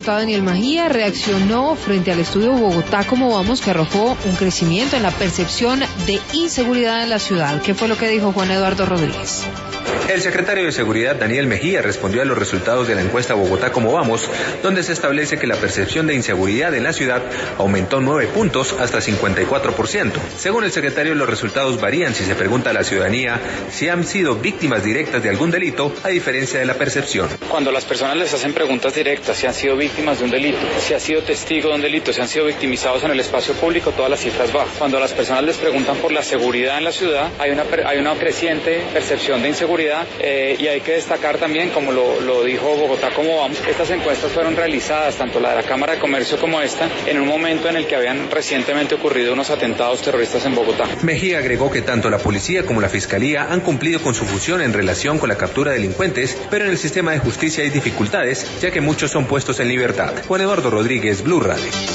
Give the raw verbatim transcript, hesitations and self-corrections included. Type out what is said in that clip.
diputado Daniel Mejía reaccionó frente al estudio Bogotá Cómo Vamos, que arrojó un crecimiento en la percepción de inseguridad en la ciudad. ¿Qué fue lo que dijo Juan Eduardo Rodríguez? El secretario de Seguridad, Daniel Mejía, respondió a los resultados de la encuesta Bogotá Cómo Vamos, donde se establece que la percepción de inseguridad en la ciudad aumentó nueve puntos hasta cincuenta y cuatro por ciento. Según el secretario, los resultados varían si se pregunta a la ciudadanía si han sido víctimas directas de algún delito, a diferencia de la percepción. Cuando las personas les hacen preguntas directas, si han sido víctimas de un delito, si han sido testigos de un delito, si han sido victimizados en el espacio público, todas las cifras bajan. Cuando las personas les preguntan por la seguridad en la ciudad, hay una, hay una creciente percepción de inseguridad. Eh, y hay que destacar también, como lo, lo dijo Bogotá Cómo Vamos, estas encuestas fueron realizadas, tanto la de la Cámara de Comercio como esta, en un momento en el que habían recientemente ocurrido unos atentados terroristas en Bogotá. Mejía agregó que tanto la policía como la fiscalía han cumplido con su función en relación con la captura de delincuentes, pero en el sistema de justicia hay dificultades, ya que muchos son puestos en libertad. Juan Eduardo Rodríguez, Blue Radio.